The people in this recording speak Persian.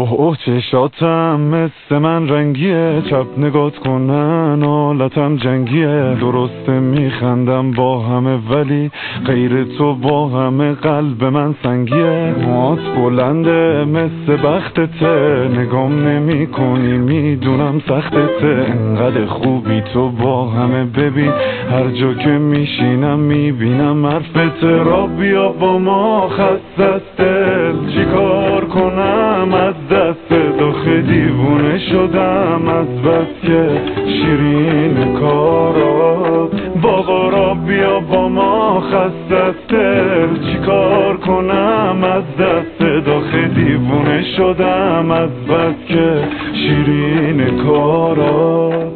اوه چشاتم مثل من رنگیه، چپ نگات کنن حالتم جنگیه. درسته میخندم با همه ولی غیر تو با همه قلب من سنگیه. موات بلنده مثل بختته، نگام نمی کنی میدونم سختته. انقدر خوبی تو با همه ببین، هر جا که میشینم میبینم حرفت. را بیا با ما خسته است دل، چیکار کنم از دست داخل دیوونه شدم از بس که شیرین کارات. باقا را بیا با ما خسته است دل، چیکار کنم از دست داخل دیوونه شدم از بس که شیرین کارات.